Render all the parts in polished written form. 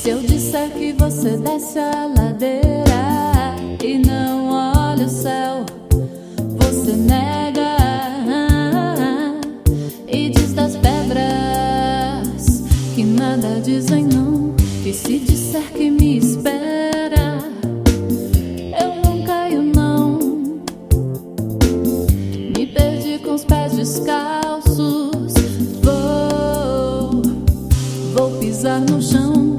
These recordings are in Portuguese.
Se eu disser que você desce a ladeira e não olha o céu, você nega e diz das pedras que nada dizem não. E se disser que me espera, eu não caio não. Me perdi com os pés descalços, vou pisar no chão.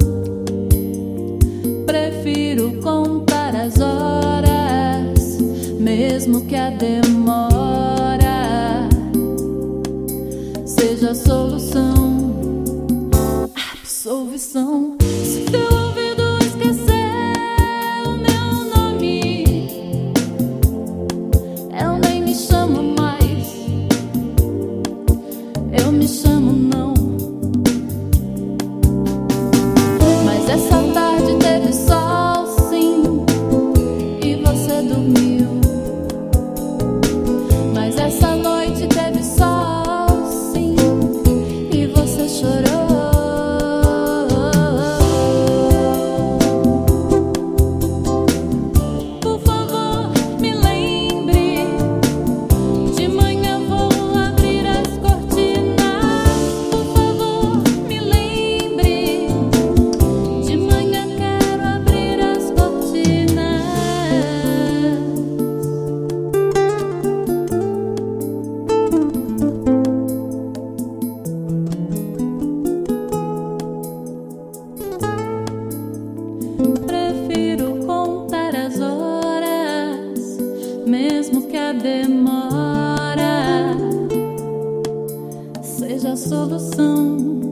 Prefiro contar as horas, mesmo que a demora seja a solução, absolvição. Se teu ouvido esquecer o meu nome, eu nem me chamo mais, eu me chamo não. Mas essa tarde teve sol, sim, e você dormiu. Mas essa noite teve sol, sim, e você chorou. Por favor, me lembre, de manhã vou abrir as cortinas. Por favor, me lembre, de manhã quero abrir as cortinas. Prefiro contar as horas, mesmo que a demora seja a solução.